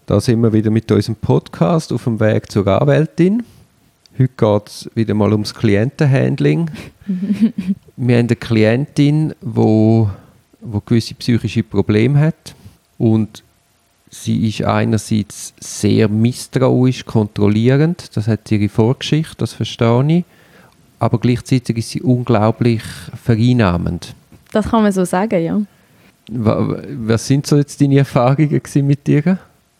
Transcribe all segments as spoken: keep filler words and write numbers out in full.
Da sind wir wieder mit unserem Podcast auf dem Weg zur Anwältin. Heute geht es wieder mal ums Klientenhandling. Wir haben eine Klientin, die wo, wo gewisse psychische Probleme hat. Und sie ist einerseits sehr misstrauisch, kontrollierend. Das hat ihre Vorgeschichte, das verstehe ich. Aber gleichzeitig ist sie unglaublich vereinnahmend. Das kann man so sagen, ja. Was sind so jetzt deine Erfahrungen mit ihr?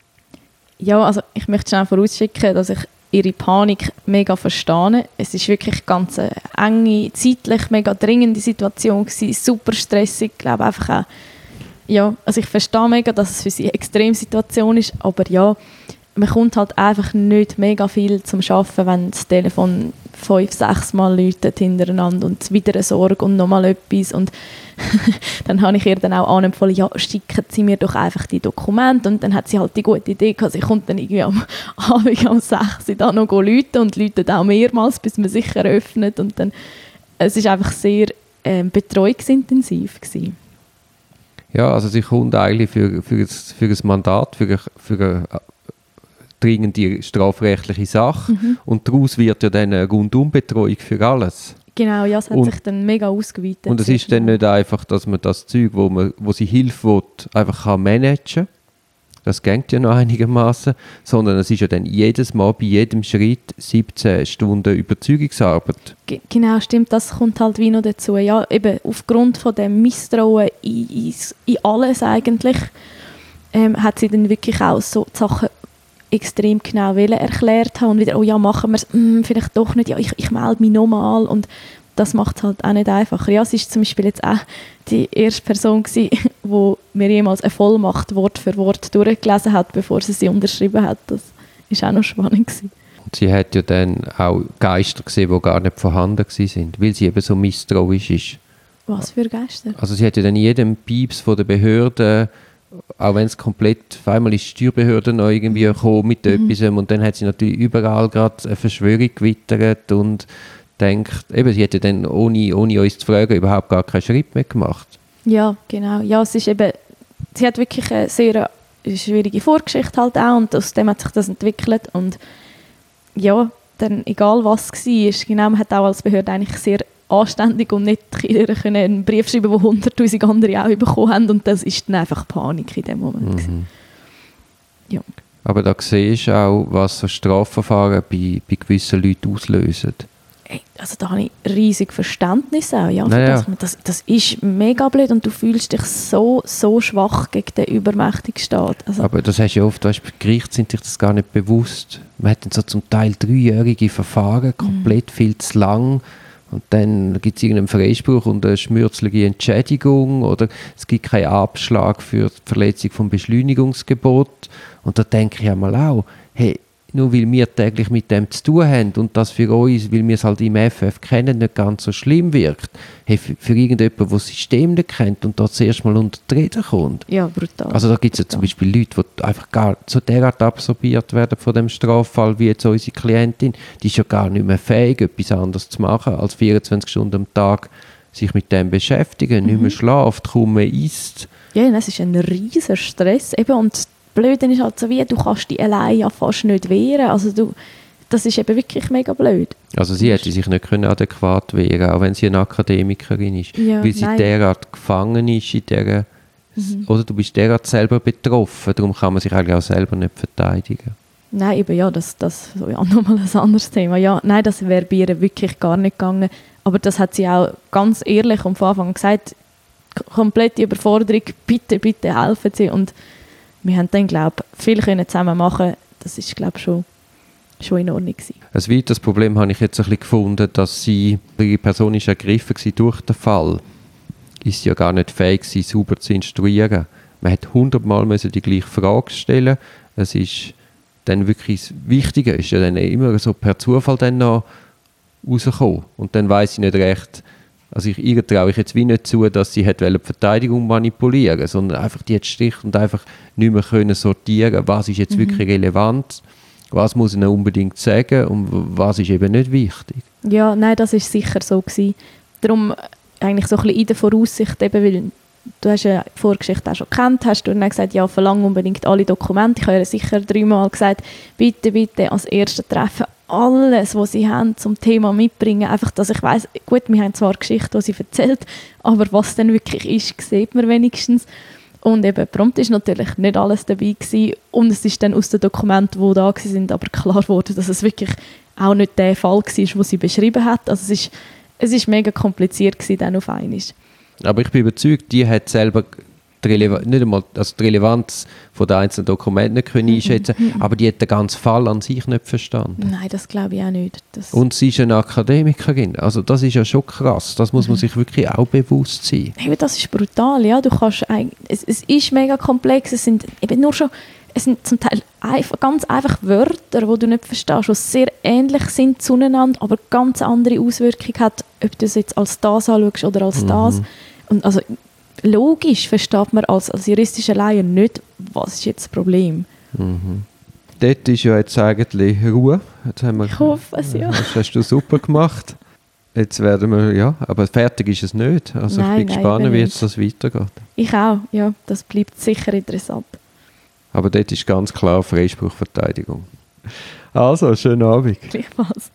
Ja, also ich möchte schnell vorausschicken, dass ich ihre Panik mega verstehe. Es ist wirklich ganz eine enge, zeitlich mega dringende Situation gewesen, super stressig, ich glaube einfach auch. Ja, also ich verstehe mega, dass es für sie eine Extremsituation ist, aber ja, man kommt halt einfach nicht mega viel zum Arbeiten, wenn das Telefon fünf, sechs Mal läutet hintereinander und wieder eine Sorge und nochmal etwas. Und dann habe ich ihr dann auch anempfohlen, ja, schicken Sie mir doch einfach die Dokumente. Und dann hat sie halt die gute Idee gehabt, sie kommt dann irgendwie am Abend um sechs Uhr da noch läuten und läutet auch mehrmals, bis man sich eröffnet. Und dann, es war einfach sehr äh, betreuungsintensiv gewesen. Ja, also sie kommt eigentlich für, für, ein, für ein Mandat, für, für eine dringende strafrechtliche Sache mhm. und daraus wird ja dann eine Rundumbetreuung für alles. Genau, ja, es hat und, sich dann mega ausgeweitet. Und es ist dann nicht einfach, dass man das Zeug, wo, man, wo sie Hilfe will, einfach kann managen kann. Das geht ja noch einigermaßen, sondern es ist ja dann jedes Mal bei jedem Schritt siebzehn Stunden Überzeugungsarbeit. G- genau, stimmt, das kommt halt wie noch dazu. Ja, eben aufgrund von dem Misstrauen in, in, in alles eigentlich, ähm, hat sie dann wirklich auch so die Sachen extrem genau erklärt haben und wieder, oh ja, machen wir es, hm, vielleicht doch nicht, ja, ich, ich melde mich nochmal und das macht es halt auch nicht einfacher. Ja, sie war zum Beispiel jetzt auch die erste Person gewesen, die mir jemals eine Vollmacht Wort für Wort durchgelesen hat, bevor sie sie unterschrieben hat. Das war auch noch spannend gewesen. Und sie hat ja dann auch Geister gesehen, die gar nicht vorhanden waren, weil sie eben so misstrauisch ist. Was für Geister? Also sie hat ja dann in jedem Pieps von der Behörde, auch wenn es komplett, auf einmal ist die Steuerbehörde noch irgendwie gekommen mit mhm. etwas und dann hat sie natürlich überall gerade eine Verschwörung gewittert und denkt, eben, sie hätte dann ohne, ohne uns zu fragen überhaupt gar keinen Schritt mehr gemacht. Ja, genau. Ja, es ist eben, sie hat wirklich eine sehr schwierige Vorgeschichte halt auch und aus dem hat sich das entwickelt und ja, dann egal was es war, genau, man hat auch als Behörde eigentlich sehr anständig und nicht einen Brief schreiben, den hunderttausend andere auch bekommen haben und das ist dann einfach Panik in dem Moment. Mhm. Ja. Aber da siehst du auch, was so Strafverfahren bei, bei gewissen Leuten auslösen. Also da habe ich riesig Verständnis auch, ja, naja. das, das, das ist mega blöd und du fühlst dich so, so schwach gegen den übermächtigen Staat. Also, aber das hast du ja oft, weißt, bei Gericht sind sich das gar nicht bewusst. Man hat dann so zum Teil dreijährige Verfahren, komplett mhm. viel zu lang und dann gibt es irgendeinen Freispruch und eine schmürzelige Entschädigung oder es gibt keinen Abschlag für die Verletzung vom Beschleunigungsgebot und da denke ich einmal auch, hey, nur weil wir täglich mit dem zu tun haben und das für uns, weil wir es halt im F F kennen, nicht ganz so schlimm wirkt. Hey, für, für irgendjemanden, der das System nicht kennt und da zuerst mal unter die Rede kommt. Ja, brutal. Also da gibt es ja zum Beispiel Leute, die einfach gar so derart absorbiert werden von dem Straffall, wie jetzt unsere Klientin. Die ist ja gar nicht mehr fähig, etwas anderes zu machen, als vierundzwanzig Stunden am Tag sich mit dem beschäftigen, mhm. nicht mehr schlaft, kaum mehr isst. Ja, das ist ein riesiger Stress. Eben, und Blöd ist halt so wie, du kannst dich allein ja fast nicht wehren. Also du, das ist eben wirklich mega blöd. Also sie hätte sich nicht können adäquat wehren, auch wenn sie eine Akademikerin ist. Ja, weil sie nein. derart gefangen ist, in der, mhm. oder du bist derart selber betroffen, darum kann man sich eigentlich auch selber nicht verteidigen. Nein, eben ja, das, das ist ja nochmal ein anderes Thema. Ja, nein, das wäre bei ihr wirklich gar nicht gegangen. Aber das hat sie auch ganz ehrlich und von Anfang an gesagt, komplette Überforderung, bitte, bitte helfen Sie. Und wir haben dann, glaube ich, viel können zusammen machen. Das ist, glaube ich, schon, schon in Ordnung gewesen. Ein weiteres Problem habe ich jetzt ein bisschen gefunden, dass sie, die Person ist ergriffen war durch den Fall. Ist sie ja gar nicht fähig gewesen, sauber zu instruieren. Man hat hundertmal die gleiche Frage stellen. Es ist dann wirklich das Wichtige, ist ja dann immer so per Zufall dann noch rausgekommen. Und dann weiss ich nicht recht, also ich, ihr traue ich jetzt wie nicht zu, dass sie hat die Verteidigung manipulieren wollte, sondern einfach die hat schlicht und einfach nicht mehr können sortieren, was ist jetzt mhm. wirklich relevant, was muss ich unbedingt sagen und was ist eben nicht wichtig. Ja, nein, das ist sicher so gewesen. Darum eigentlich so ein bisschen in der Voraussicht, eben, weil du hast ja die Vorgeschichte auch schon gekannt, hast du dann gesagt, ja, verlang unbedingt alle Dokumente. Ich habe ihr sicher dreimal gesagt, bitte, bitte, als erstes Treffen alles, was sie haben zum Thema mitbringen. Einfach, dass ich weiss, gut, wir haben zwar Geschichte, die sie erzählt, aber was dann wirklich ist, sieht man wenigstens. Und eben, prompt ist natürlich nicht alles dabei gewesen. Und es ist dann aus den Dokumenten, die da waren, aber klar geworden, dass es wirklich auch nicht der Fall war, den sie beschrieben hat. Also es ist, es ist mega kompliziert gewesen, dann auf einmal. Aber ich bin überzeugt, die hat selber die, Relev- nicht einmal, also die Relevanz von den einzelnen Dokumenten nicht können einschätzen, Mhm. aber die hat den ganzen Fall an sich nicht verstanden. Nein, das glaube ich auch nicht. Das Und sie ist eine Akademikerin. Also das ist ja schon krass. Das muss man sich wirklich auch bewusst sein. Eben, das ist brutal, ja. Du kannst eigentlich, es, es ist mega komplex. Es sind eben nur schon, es sind zum Teil einfach, ganz einfach Wörter, die du nicht verstehst, die sehr ähnlich sind zueinander, aber ganz andere Auswirkungen hat, ob du es jetzt als das anschaust oder als Mhm. das. Und also logisch versteht man als, als juristischer Laie nicht, was ist jetzt das Problem. Mhm. Dort ist ja jetzt eigentlich Ruhe. Jetzt haben wir, Ich hoffe es, ja. Das hast du super gemacht. Jetzt werden wir, ja, aber fertig ist es nicht. Also Nein, ich bin nein, gespannt, eben wie nicht. jetzt das weitergeht. Ich auch, ja. Das bleibt sicher interessant. Aber dort ist ganz klar Freispruchverteidigung. Also, schönen Abend. Gleichfalls.